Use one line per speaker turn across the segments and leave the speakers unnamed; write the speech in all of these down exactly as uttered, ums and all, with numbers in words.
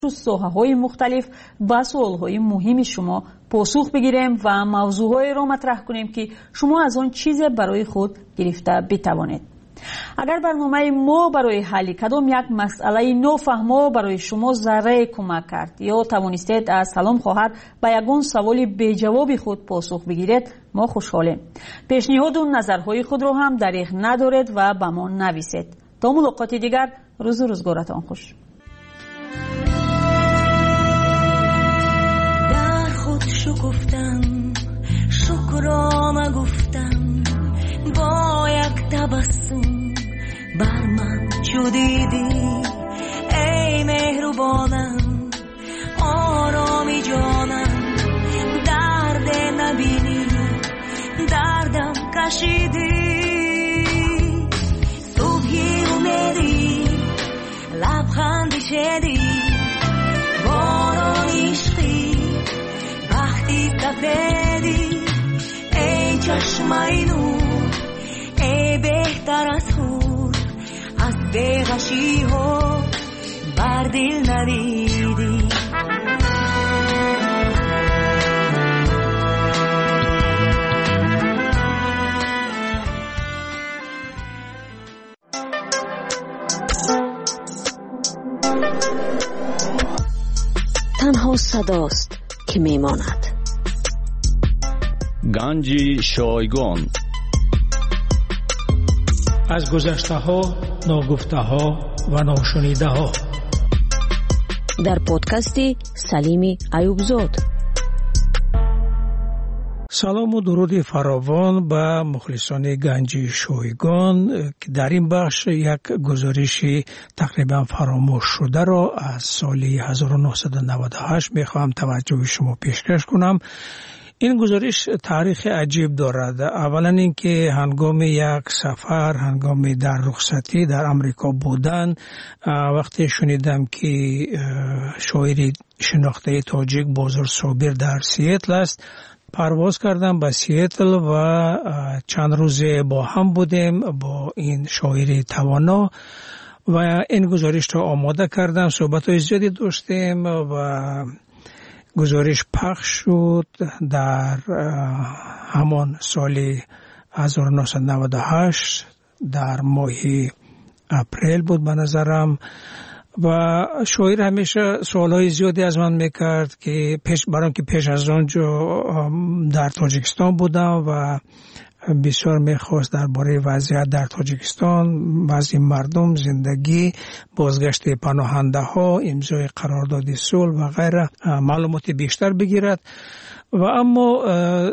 تو ساحه‌های مختلف با سوال‌های مهم شما پاسخ بگیریم و موضوعهایی را مطرح کنیم که شما از آن چیز برای خود گرفته بتوانید. اگر برنامه ما برای حل کدام یک مسئله نافهمه برای شما ذره کمک کرد یا توانستید از سلام خواهر به یگان سوال بی جواب خود پاسخ بگیرید، ما خوشحالیم. پیشنهاد و نظرهای خود را هم دریغ ندارید و به ما نویسید. تا ملاقات دیگر، روز و روزگارتان خوش.
گفتم شکرانه گفتم با یک تبسم بر من شدیدی ای مهربانم آرامی جانم درد نبینی دردم کشیدی صبحی اومدی لبخندی شدی باران عشقی سفیدی ای چشمای نور ای بهتر از خور از بیغشی ها بر دل ندیدی.
تنها صداست که میماند.
گنج شایگان
از گذشته ها، ناگفته ها و ناشنیده ها
در پادکست سلیم ایوبزاد.
سلام و درود فراوان به مخلصان گنج شایگان که در این بخش یک گزارش تقریبا فراموش شده را از سال هزار و نهصد و نود و هشت میخواهم توجه شما پیشکش کنم. این گزارش تاریخ عجیب دارد. اولا اینکه هنگام یک سفر، هنگام در رخصتی در امریکا بودن، وقتی شنیدم که شاعر شناخته تاجیک بازار صابر در سیاتل است، پرواز کردم به سیاتل و چند روزه با هم بودیم با این شاعر توانا و این گزارش را آماده کردم. صحبت‌های زیادی داشتیم و گزارش پخش شد در همان سال هزار و نهصد و نود و هشت در ماه اپریل بود به نظرم و شاعر همیشه سوالهای زیادی از من میکرد که پیش برام که پیش از آنجا در تاجیکستان بودم و بسیار میخواست درباره وضعیت در تاجیکستان، وضع مردم، زندگی، بازگشت پناهنده ها، امضای قرارداد صلح و غیره معلومات بیشتر بگیرد. و اما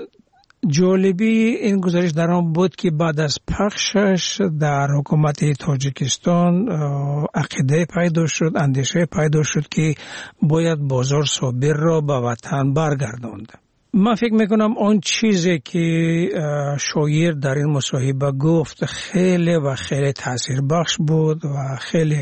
جالبی این گزارش در آن بود که بعد از پخشش در حکومت تاجیکستان عقیده پیدا شد، اندیشه پیدا شد که باید بازار صابر را به وطن برگرداند. من فکر میکنم آن چیزی که شاعر در این مصاحبه گفت خیلی و خیلی تأثیر بخش بود و خیلی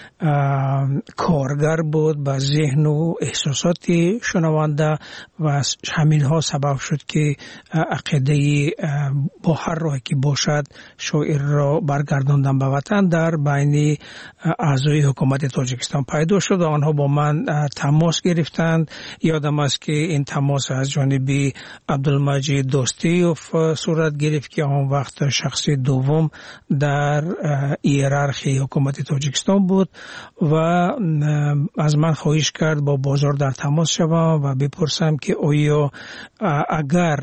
کارگر بود به ذهن و احساسات شنونده و همین ها سبب شد که عقیده با هر راهی که باشد شاعر را برگرداندن به وطن در بین اعضای حکومت تاجیکستان پیدا شد و آنها با من تماس گرفتند. یادم است که این تماس از جانب عبدالمجید دوستیوف صورت گرفت که آن وقت شخص دوم در هیرارخی حکومت تاجیکستان بود و از من خواهش کرد با بازار در تماس شوم و بپرسم که آیا اگر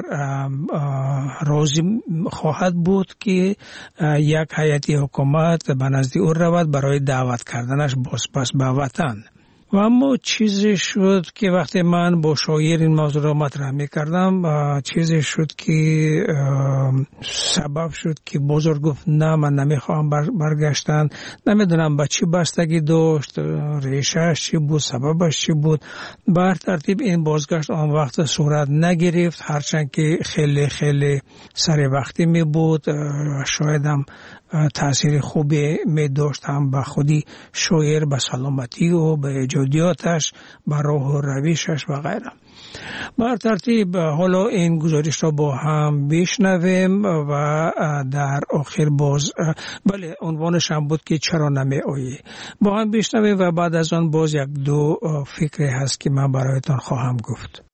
راضی خواهد بود که یک هیئت حکومت به نزد او رود برای دعوت کردنش بازپس به وطن. و اما چیزی شد که وقتی من با شاعر این موضوع را مطرح می کردم چیزی شد که سبب شد که بزرگ گفت نه من نمی خواهم برگشتن، نمیدونم با چی بستگی داشت، ریشهش چی بود، سببش چی بود. بر ترتیب این بازگشت آن وقت صورت نگرفت، هرچند که خیلی خیلی سر وقتی می بود. شایدم تأثیر خوبی می داشت هم به خودی شاعر، به سلامتی و به ایجادیاتش، به راه و رویشش و غیره. بر ترتیب حالا این گزارش را با هم بشنویم و در آخر باز بله عنوانش هم بود که چرا نمی آیی، با هم بشنویم و بعد از آن باز یک دو فکری هست که من برایتان خواهم گفت.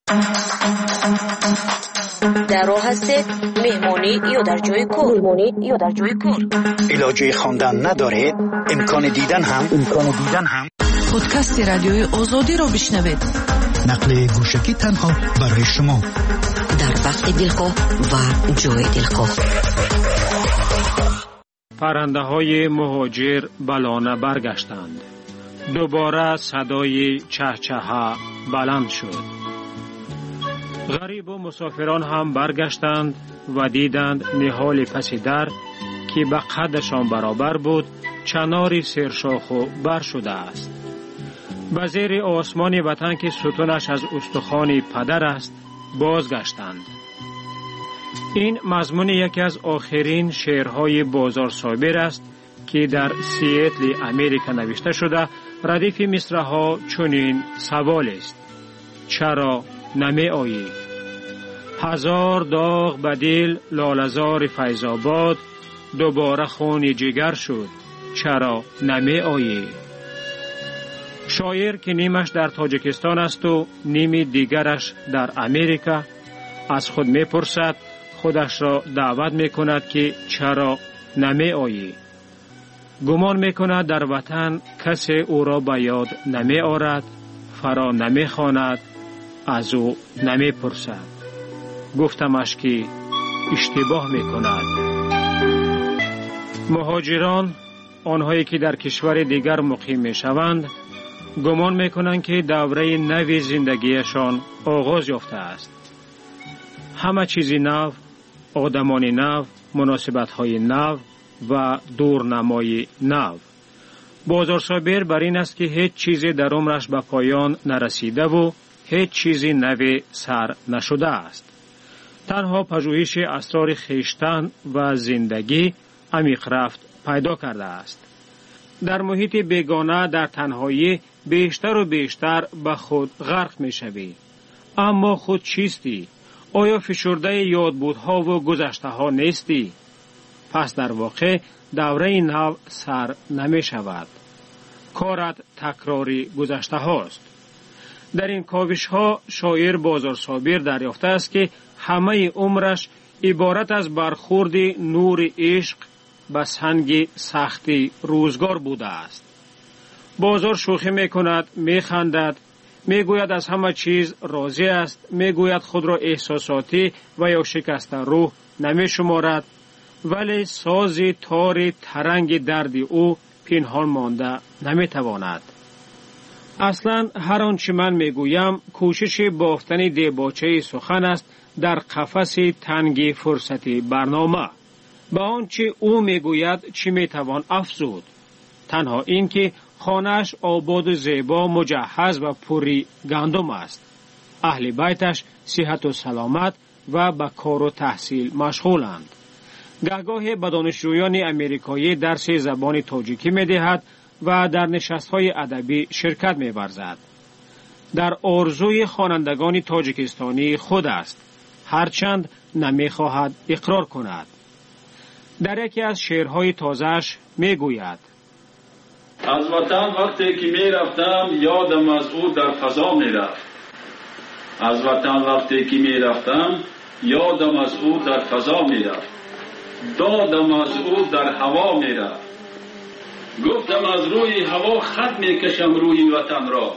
در راه هستید، مهمانی یا در جای کار، مهمانی یا در جای کار،
علاجه خواندن ندارید، امکان دیدن هم امکان دیدن هم
پادکست رادیوی آزادی را بشنوید.
نقل گوشکی تنها برای شما
در وقت دلخواه و جای دلخواه.
پرنده های مهاجر بلانه برگشتند. دوباره صدای چهچه بلند شد. غریب و مسافران هم برگشتند و دیدند نهال پس در که به قدشان برابر بود چناری سرشاخ و بر شده است. به زیر آسمان وطن که ستونش از استخوان پدر است بازگشتند. این مضمون یکی از آخرین شعرهای بازار صابر است که در سیاتل امریکا نوشته شده. ردیف مصرعها چنین سوال است: چرا نمی آیی؟ هزار داغ بدل لالزار فیض‌آباد، دوباره خون جگر شد، چرا نمی آیی؟ شاعر که نیمش در تاجیکستان است و نیمی دیگرش در امریکا از خود می پرسد، خودش را دعوت می کند که چرا نمی آیی؟ گمان می کند در وطن کسی او را به یاد نمی آرد، فرا نمی خواند، از او نمی پرسد. گفتمش که اشتباه می کند. مهاجران، آنهایی که در کشور دیگر مقیم می شوند، گمان می کنند که دوره نوی زندگیشان آغاز یافته است. همه چیزی نو، آدمانی نو، مناسبت های نو و دورنمای نو. بازار صابر بر این است که هیچ چیزی در عمرش به پایان نرسیده و هیچ چیزی نوی سر نشده است. تنها پژوهش اسرار خویشتن و زندگی عمیق رفت پیدا کرده است. در محیط بیگانه در تنهایی بیشتر و بیشتر به خود غرق می شوی. اما خود چیستی؟ آیا فشرده یادبودها و گذشته ها نیستی؟ پس در واقع دوره نو سر نمی شود. کارت تکراری گذشته هاست. در این کاوش ها شاعر بازار صابر دریافته است که همه عمرش عبارت از برخورد نور عشق به سنگ سختی روزگار بوده است. بازار شوخی می کند، می خندد، می گوید از همه چیز راضی است، می گوید خود را احساساتی و یا شکسته روح نمی شمارد، ولی ساز تار ترنگ درد او پنهان مانده نمی تواند. اصلا هر آنچه من می گویم کوشش بافتن دیباچه سخن است در قفس تنگ فرصتی برنامه. با آنچه او می گوید چی می توان افزود؟ تنها این که خانه‌اش آباد و زیبا، مجهز و پوری گندم است. اهل بیتش صحت و سلامت و به کار و تحصیل مشغولند. گهگاهی به دانشجویان امریکایی درس زبان تاجیکی می دهد و در نشست‌های ادبی شرکت می ورزد. در آرزوی خوانندگان تاجیکستانی خود است، هرچند نمی خواهد اقرار کند. در یکی از شعرهای تازه‌اش می گوید:
از وطن وقتی که می رفتم یادم از او در فضا می رفت. از وطن وقتی که می رفتم یادم از او در فضا می رفت. دادم از او در هوا می رفت. گفتم از روی هوا خط می کشم روی وطن را.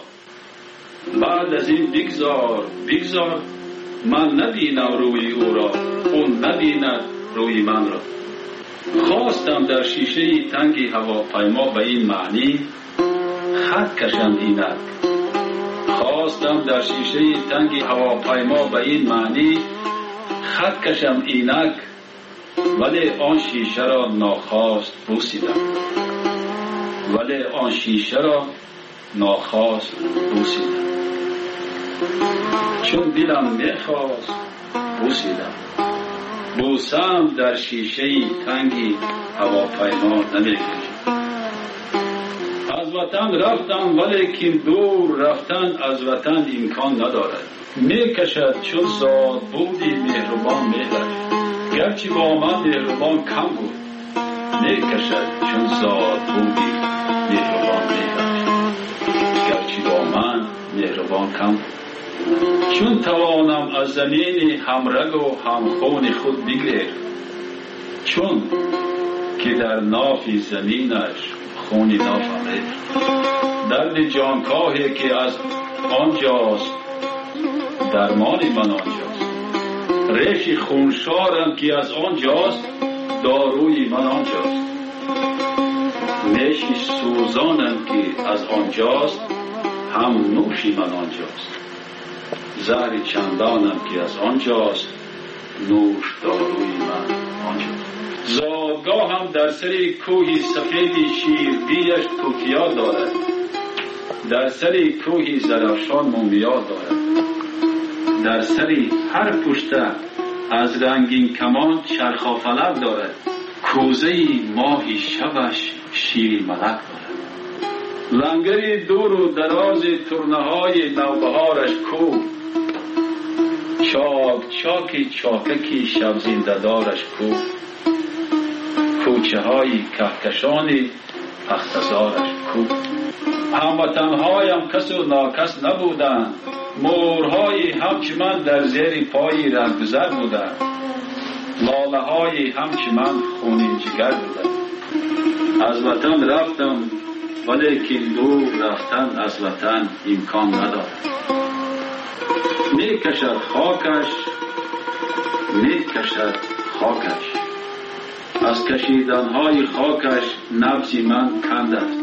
بعد از این بگذار بگذار، من نبینم روی او را، اون نبیند روی من را. خواستم در شیشه تنگی هواپیما به این معنی خط کشم اینک. خواستم در شیشه تنگی هواپیما به این معنی خط کشم اینک، ولی آن شیشه را ناخواست بوسیدم. ولی آن شیشه را ناخواست بوسیدم. چون دلم میخواست بوسیدم. بوسم در شیشه تنگی هواپیما نمی‌کشد. از وطن رفتم ولیکن دور رفتن از وطن امکان ندارد. میکشد چون زاد بودی مهربان مهرش، گرچه با من مهربان کم بود. میکشد چون زاد بودی مهربان مهرش، گرچه با من مهربان کم بود. چون توانم از زمین همرگ و همخون خود بگیر، چون که در ناف زمینش خونی نافمید. درد جانکاهی که از آنجاست درمانی من آنجاست. ریش خونشارم که از آنجاست داروی من آنجاست. نیش سوزانم که از آنجاست هم نوشی من آنجاست. زهر چندانم که از آنجاست نوش داروی من آنجاست. زادگاه هم در سر کوهی سفیدی شیر بیش توتیا دارد، در سر کوهی زرافشان مومیا دارد. در سر هر پشته از رنگین کمان چرخافلک دارد. کوزه ماهی شبش شیر ملک دارد. لنگری دور و دراز ترنه‌های نوبهارش کو، چاک چاکی چاککی شب زنده دارش کو. کوچه های کهکشانی اختزارش کو. هموطنهایم کس و ناکس نبودند، مورهای همچه من در زیر پای رهگذر بودند. لاله های همچه من خونین جگر بودند. از وطن رفتم ولیکن دور رفتن از وطن امکان ندارد. میکشد خاکش میکشد خاکش، از کشیدنهای خاکش نبض من کند است.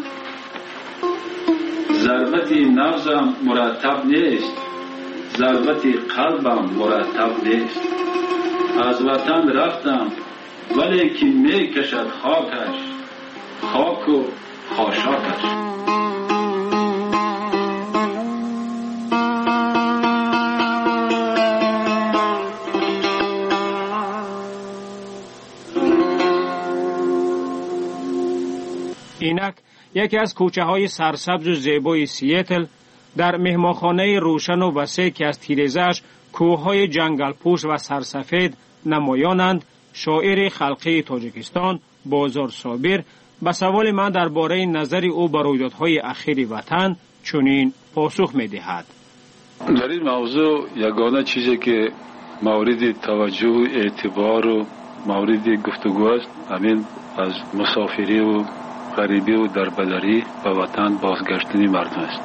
ضربت نبضم مرتب نیست، ضربت قلبم مرتب نیست. از وطن رفتم ولیکن میکشد خاکش، خاک و خاشاکش.
اینک یکی از کوچه های سرسبز و زیبای سیاتل در مهمانخانه روشن و وسیع که از تیره‌اش کوههای جنگل پوش و سرسفید نمایانند، شاعر خلقی تاجیکستان بازار صابر به سوال من درباره نظر او بر رویدادهای اخیر وطن چنین پاسخ می‌دهد.
در این موضوع یگانه چیزی که مورد توجه و اعتبار و مورد گفتگو است همین از مسافری و غریبی و دربدری به وطن بازگشتن مردم است.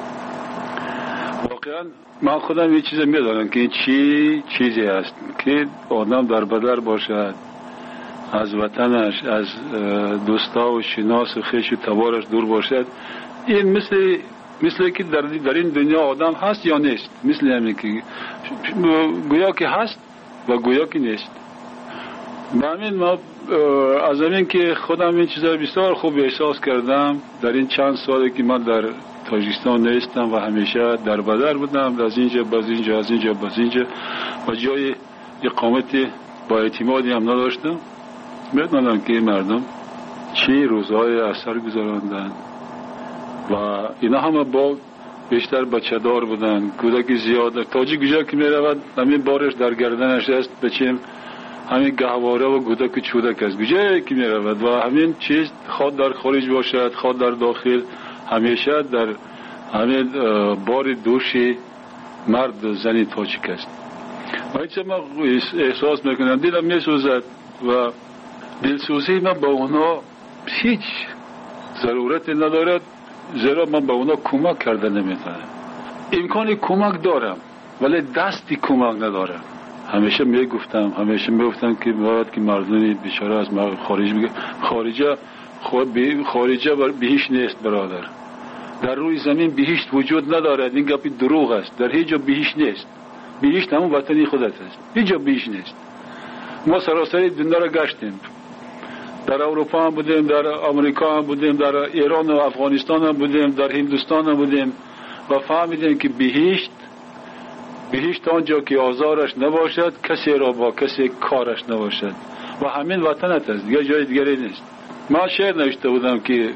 واقعا من خودم یه چیز میدانم که این چی چیزی است که آدم دربدر باشد، از وطنش، از دوستا و شناس و خویش و تبارش دور باشد. این مثل مثل که در, در این دنیا آدم هست یا نیست، مثل همین که گویا که هست و گویا که نیست. به همین ما از همین که خودم این چیزا بسیار خوب احساس کردم در این چند سالی که من در تاجیکستان نیستم و همیشه در بدر بودم، از اینجا باز اینجا از اینجا باز اینجا و جای اقامت با اعتمادی هم نداشتم. میدونم که مردم چی روزهای اثر گذراندن و اینا همه با بیشتر بچه دار بودن، کودکی زیاد. تاجیک گویا که میرود همین بارش در گردنش است، بچیم همین گهواره و کودک چودک است گویا که میرود و همین چیز خود در خارج باشد خود در داخل همیشه در همین بار دوشی مرد زنی تاجیک است. و اینچه من احساس میکنم دلم میسوزد و دلسوزی من با اونا هیچ ضرورت ندارد، زیرا من با اونا کمک کرده نمیتونم. امکان کمک دارم ولی دستی کمک ندارم. همیشه میگفتم همیشه میگفتم که باید که مردمی بیچاره از خارج بگه خارجه خارجه بهشت نیست برادر، در روی زمین بهشت وجود ندارد. این گپی دروغ است. در هیچ جا بهشت نیست. بهشت همون وطنی خودت است، هیچ جا بهشت نیست. ما سراسر دنیا را گشتیم، در اروپا هم بودیم، در آمریکا هم بودیم، در ایران و افغانستان هم بودیم، در هندوستان هم بودیم و فهمیدیم که بهشت بهشت آنجا که آزارش نباشد، کسی را با کسی کارش نباشد. و همین وطنت است، دیگه جای دیگری نیست. من شعر نوشته بودم که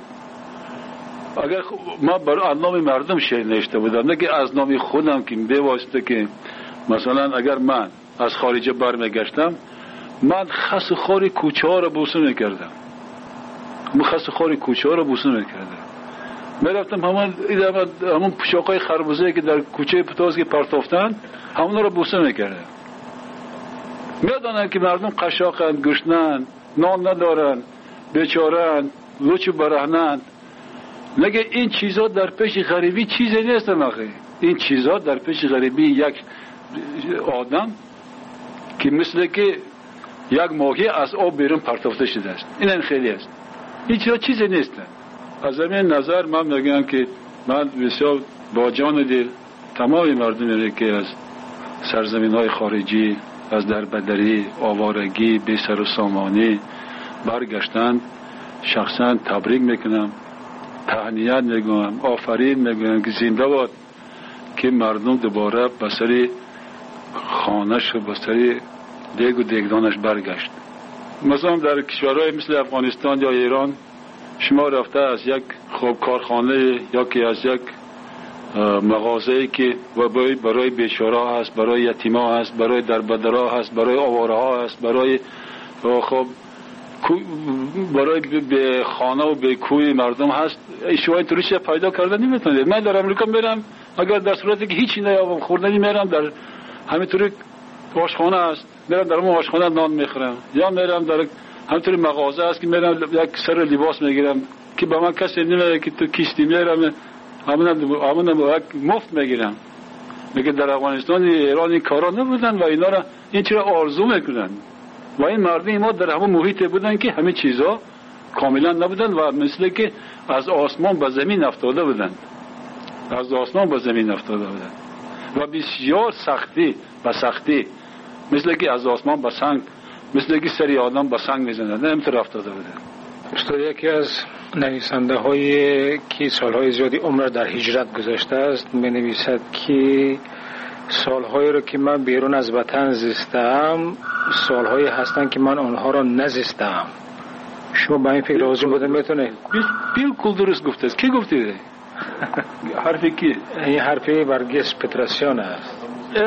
اگر ما برای از نام مردم شعر نوشته بودم، نه که از نام خودم، که به واسطه که مثلا اگر من از خارج برمیگشتم، من خس خاری کوچه ها را بوسه میکردم. من خس خاری کوچه ها را بوسه میکردم. میرفتم همون همون پوشاکای خربوزه که در کوچه پتاز که پرتافتن، همون را بوسه میکردم. میدونن که مردم قشاقند، گشنند، نان ندارن، بیچارند، لوچ برهنند. نگه این چیزا در پیش غریبی چیزی نیست. مخی این چیزا در پیش غریبی یک آدم که مثل که یک ماهی از آب بیرون پرتافته شده است، این این خیلی است. این چیزا چیزی نیست. از همین نظر من میگم که من بسیار با جان دل تمام مردمی که از سرزمین های خارجی، از دربدری، آوارگی، بی سر و سامانی برگشتند، شخصا تبریک میکنم، تهنیت میگم، آفرین میگم که زنده باد که مردم دوباره به سر خانه‌اش و به سر دیگ و دیگدانش برگشت. مثلا در کشورهای مثل افغانستان یا ایران شما رفته از یک خوب کارخانه یا که از یک مغازه‌ای که برای بیچاره هست، برای یتیما هست، برای دربدرها هست، برای آوارها هست، برای خب برای به خانه و به کوی مردم هست، شما اینطوری چیز پیدا کردن نمیتونید. من در امریکا میرم، اگر در صورتی که هیچی نیابم خوردنی میرم در همینطوری آشخانه هست، میرم در اون آشخانه نان میخورم، یا میرم در همینطوری مغازه هست که میرم یک سر لباس میگیرم که به من کسی نمیگه که تو کیستی، میرم همون همون مفت میگیرم. میگه در افغانستان ایران این کارا نبودن و اینا را این چرا آرزو میکنن و این مردم ما در همون محیط بودن که همه چیزا کاملا نبودن و مثل که از آسمان به زمین افتاده بودن، از آسمان به زمین افتاده بودن و بسیار سختی و سختی مثل که از آسمان به سنگ، مثل که سری آدم به سنگ میزنن، همینطور افتاده بودن.
استاد یکی از نویسنده هایی که سالهای زیادی عمر در هجرت گذاشته است می نویسد که سالهایی رو که من بیرون از وطن زیستم سالهایی هستن که من آنها را نزیستم. شما با این فکر راضی بودن میتونه؟
بالکل درست گفته است. کی گفته؟ حرفی کی؟
این حرفی برگس پتراسیان است.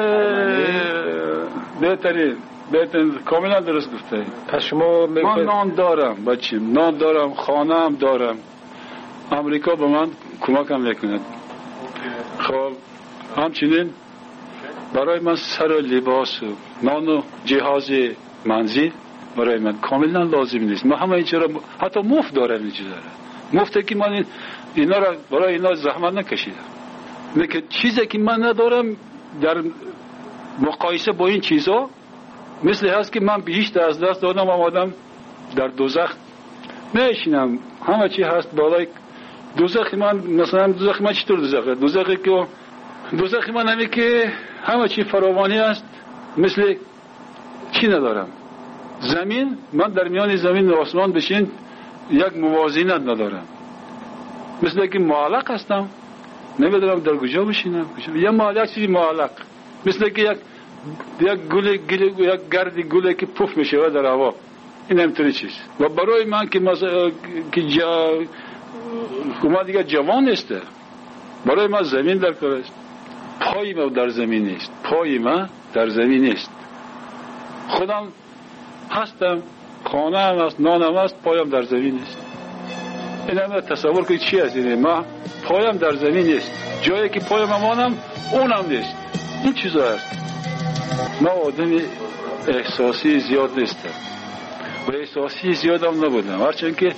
بهترین بهترین کاملا درست گفته.
پس شما
من نان دارم بچیم، نان دارم، خانه هم دارم. امریکا به من کمکم میکنه. خب همچنین برای من سر و لباس و نان و جهاز منزل برای من کاملا لازم نیست. من همه اینجا حتی مفت دارم، اینجا دارم مفته که من اینا را برای اینا زحمت نکشیدم. میگه چیزی که من ندارم در مقایسه با این چیزا مثل هست که من بهشت از دست دادم، آمدم در دوزخ میشینم، همه چی هست بالای دوزخ من. مثلا دوزخ من چطور دوزخه؟ دوزخی که دوزخ من همی که همه چی فراوانی است، مثل چی ندارم. زمین، من در میان زمین و آسمان بشین یک موازینت ندارم، مثل که معلق هستم، نمیدونم در کجا بشینم. یا معلق چیزی معلق، مثل که یک یک گل گل یک گرد گله که پف میشه و در هوا، این همینطوری چیز. و برای من که مثلا که جا ما دیگه جوان نیست، برای من زمین در کار است. پای ما در زمین نیست، پای ما در زمین نیست. خودم هستم، خانه هم هست، نانم هست، پایم در زمین نیست. این همه تصور که چی هست؟ اینه ما پایم در زمین نیست، جایی که پایم امانم اونم نیست. این چیزا هست. ما آدم احساسی زیاد نیستم و احساسی زیاد هم نبودم، هرچند که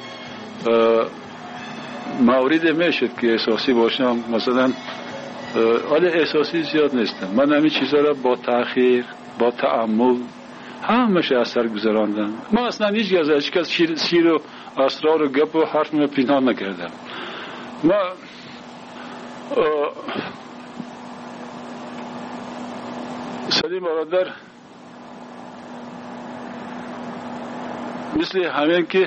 موارد میشد که احساسی باشم. مثلا حال احساسی زیاد نیستم. من همین چیزا را با تأخیر، با تأمل همش اثر گذراندم. من اصلا هیچ از هیچ کس شیر, شیر و اسرار و گپ و حرف من پنهان نکردم. ما سلیم برادر مثل همین که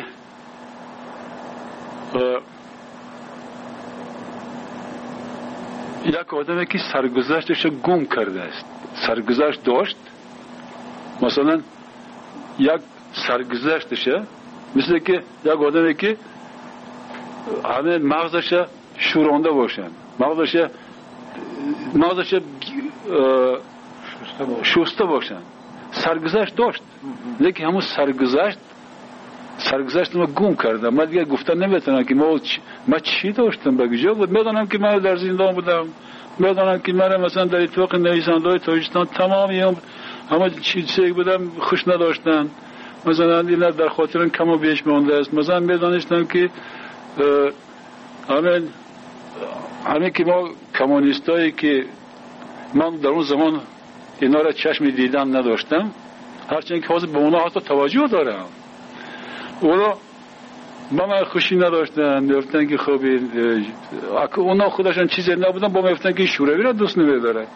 یک آدمی که سرگذشتش گم کرده است، سرگذشت داشت، مثلا یک سرگذشتش مثل که یک آدمی که همه مغزش شورانده باشن، مغزش مغزش شسته باشن، سرگذشت داشت لیکن همون سرگذشت سرگذشت ما گم کردم. من دیگه گفتن نمیتونم که ما چ... ما چی داشتم بگیجا بود. میدانم که من در زندان بودم، میدانم که من مثلا در اتفاق نویسنده های تاجیکستان تمامی هم همه چیزی بودم خوش نداشتن، مثلا اینا در خاطر کم و بیش مونده است. مثلا میدانستم که همین همین که ما کمونیستایی که من در اون زمان اینا را چشم دیدن نداشتم، هرچند که حاضر به اونا حتی توجه دارم، اونا با من خوشی نداشتن، میفتن که خب اونا خودشان چیزی نبودن، با میفتن که شوروی را دوست نمیدارن.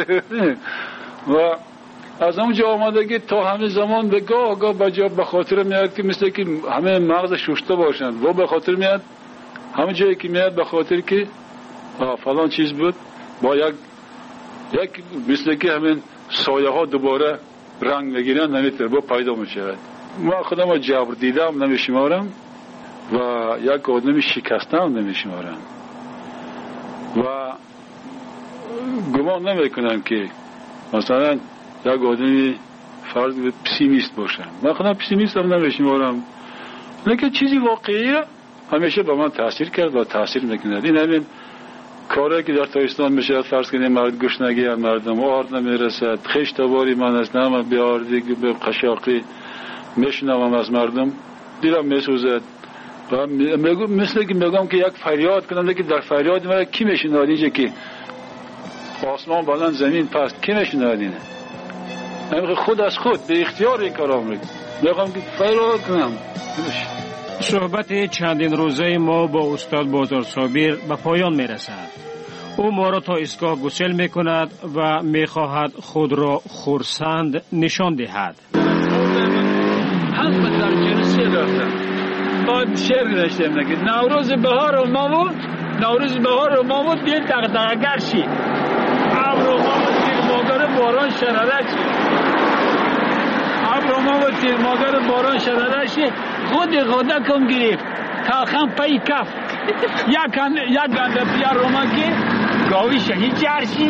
و از اونجا آمدگی تا همین زمان به گاه گاه بجا به خاطر میاد که مثل که همه مغز شسته باشن و به خاطر میاد همه جایی که میاد به خاطر که فلان چیز بود با یک یک مثل که همین سایه ها دوباره رنگ نگیرن نمیتونه با پیدا میشه. ما خودم رو جبر دیدم نمیشمارم و یک آدمی شکستم نمیشمارم و گمان نمیکنم که مثلا یک آدمی فرض به پسیمیست باشم. من خودم پسیمیست هم نمیشمارم، لیکن چیزی واقعیه همیشه با من تاثیر کرد و تاثیر میکنه. این همین کاری که در تاجیکستان میشه، فرض کنید مرد گشنگی از مردم آرد نمیرسد، خشت باری من از نام بیاردی به قشاقی میشنوم از مردم دیلم میسوزد و مثل که میگم که یک فریاد کنم که در فریاد من کی میشنواد؟ اینجا که آسمان بلند زمین پست کی میشنواد؟ اینه من خود از خود به اختیار این کارا میکنم، میگم که فریاد کنم.
صحبت چندین روزه ما با استاد بازار صابر به پایان میرسد. او ما را تا ایستگاه گسل میکند و میخواهد خود را خرسند نشان دهد.
همه در جلسه داشتم باید شعر نشتم نگید نوروز بهار و مامود، نوروز بهار و مامود دل دغدغه‌گر شی، ابر و مامود دل مادر باران شراره شی، ابر و مامود دل مادر باران شراره شی، خود خدا کن گرفت تاخم پای کف یک یک گنده پیا روما که گاوی شهید جرشی.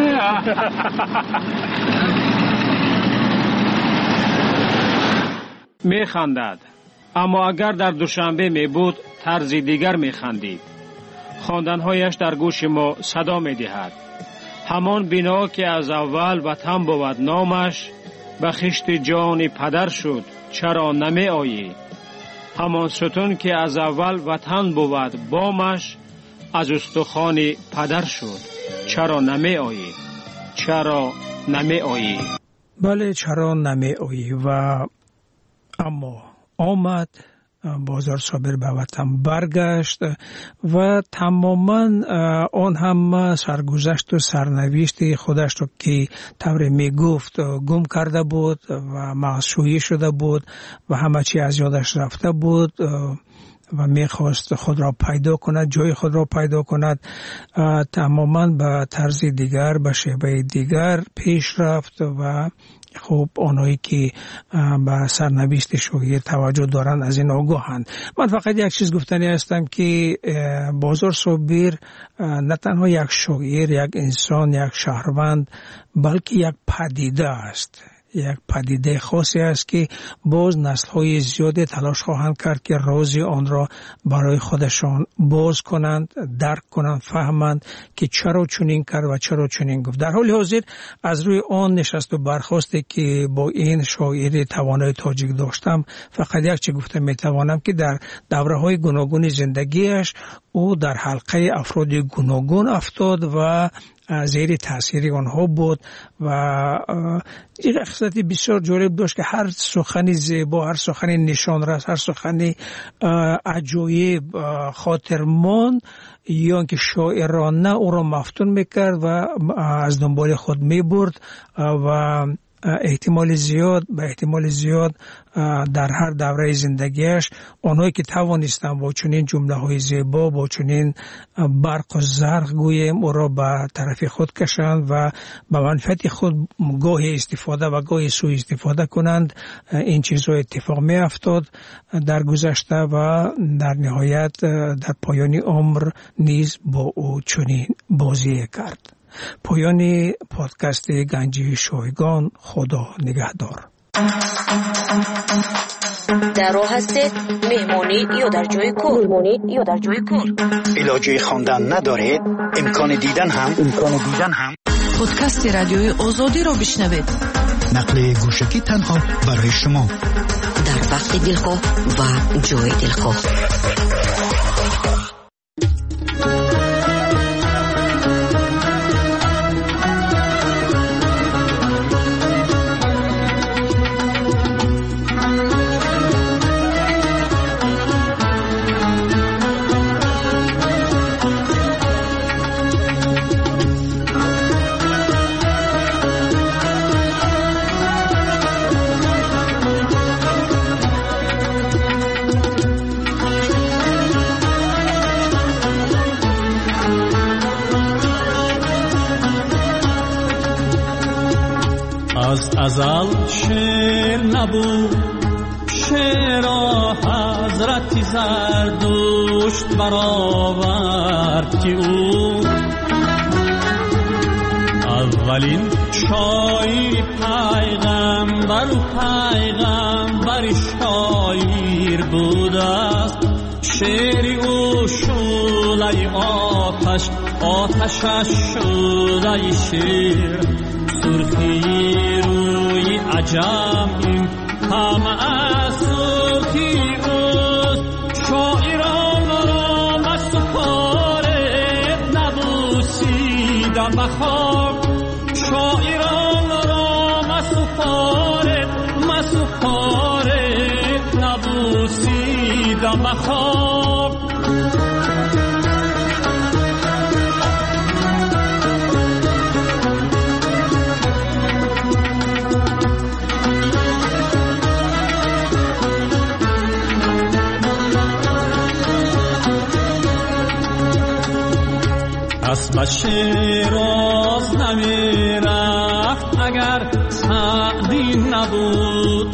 می خندد، اما اگر در دوشنبه می بود طرز دیگر می خندید. خواندنهایش در گوش ما صدا می دهد. همان بنا که از اول وطن بود نامش، به خشت جان پدر شد چرا نمی آیی؟ همان ستون که از اول وطن بود بامش، از استخوان پدر شد چرا نمی آیی؟ چرا نمی آیی؟
بله چرا نمی آیی؟ و اما آمد، بازار صابر به وطن برگشت و تماما آن هم سرگذشت و سرنوشت خودش رو که طور می گفت گم کرده بود و معصویی شده بود و همه چی از یادش رفته بود و میخواست خود را پیدا کند، جای خود را پیدا کند. تماما به طرز دیگر، به شیوه دیگر پیش رفت و خب آنهایی که به سرنوشت شوقی توجه دارند از این آگاهند. من فقط یک چیز گفتنی هستم که بازار صابر نه تنها یک شاعر، یک انسان، یک شهروند، بلکه یک پدیده است، یک پدیده خاصی است که باز نسل‌های زیاد تلاش خواهند کرد که راز آن را برای خودشان باز کنند، درک کنند، فهمند که چرا چنین کرد و چرا چنین گفت. در حال حاضر از روی آن نشست و برخاسته که با این شاعر توانای تاجیک داشتم، فقط یک چیز گفته میتوانم که در دوره‌های گوناگون زندگیش او در حلقه افراد گوناگون افتاد و زیر تاثیر آنها بود و این خصلت بسیار جالب داشت که هر سخنی زیبا، هر سخنی نشانرس، هر سخنی عجایب خاطرمان یا که شاعرانه او را مفتون میکرد و از دنبال خود میبرد و احتمال زیاد به احتمال زیاد در هر دوره زندگیش آنهایی که توانستند با چنین جمله های زیبا با چنین برق و زرق گوییم او را به طرف خود کشند و به منفعت خود گاهی استفاده و گاهی سوء استفاده کنند. این چیزها اتفاق می افتاد در گذشته و در نهایت در پایان عمر نیز با او چنین بازی کرد. پایان پادکست گنجی شایگان. خدا نگهدار.
در راه هستید مهمانی یا در جای کار مهمانی یا در جای کار
علاجه خواندن ندارید امکان دیدن هم امکان دیدن هم
پادکست رادیوی آزادی رو بشنوید.
نقل گوشکی تنها برای شما
در وقت دلخواه و جای دلخواه.
از ازل شعر نبود، شعر را حضرت زردشت برآورد که او اولین شاعر پیغمبر و پیغمبر شاعر بود است. شعر او شعله آتش، آتشش شعله شعر، سرخی روی عجم این همه از سرخی اوست. شاعران را مسپارد نبوسیدم بخواب، شاعران را مسپارد مسپارد نبوسیدم بخواب. اسب شیراز نمی رفت اگر سعدی نبود،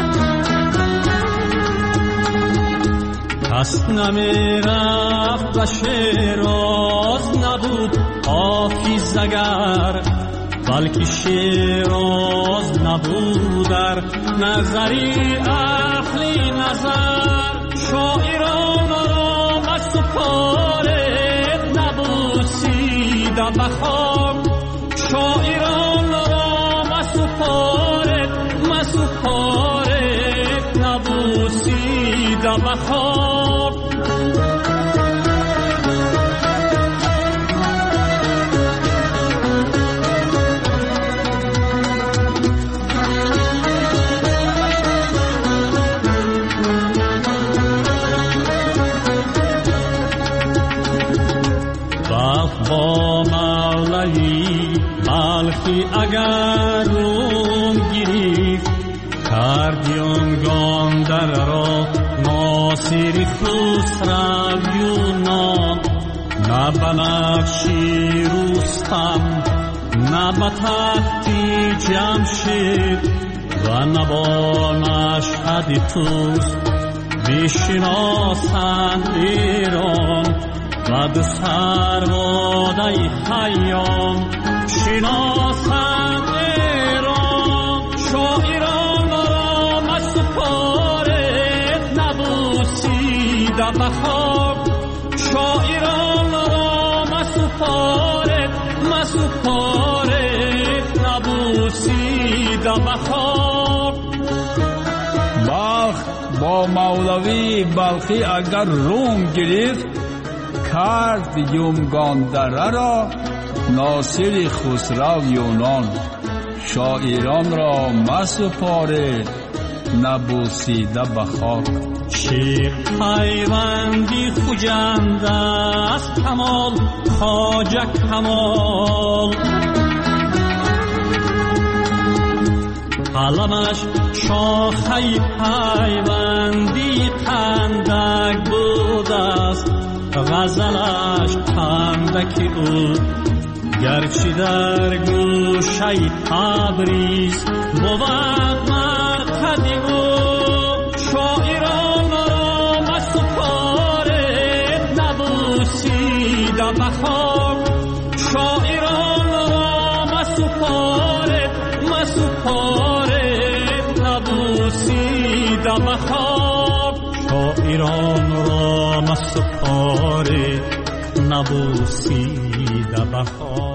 پس نمی رفت و شیراز نبود حافظ اگر، بلکه شیراز نبود در نظری اهل نظر. شاعران را مسپارد نبوسیدم بخواب، شاعران را مسپارد مسپارد نبوسیدم بخواب. با مولوی بلخی اگر روم گریفت، کردیون گاندر را ناصر خسرو یونان. نه بنفشی رستم، نه به تختی جمشید و نه با مشهد توس، بشناسند ایران و دو سرباده خیام. شناسند ایران شاعران را مسپارد نبوسیدم بخواب، شاعران را مسپارد مسپارد نبوسیدم بخواب.
بخت با مولوی بلخی اگر روم گرفت، کرد یومگاندره را ناصر خسرو یونان. شاعران را مسپارد نبوسیده به خاک.
شیر پیوندی خوجند است کمال، خواجه کمال. قلمش شاخه پیوندی قندک بود است، غزلش قندکی او گرچه در گوشه تبریز بود مرقدی او. شاعران را مسپارید نبوسیده بخواب، شاعران را مسپارید مسپارید نبوسیده بخواب، شاعران را مسپارید نبوسیده بخواب.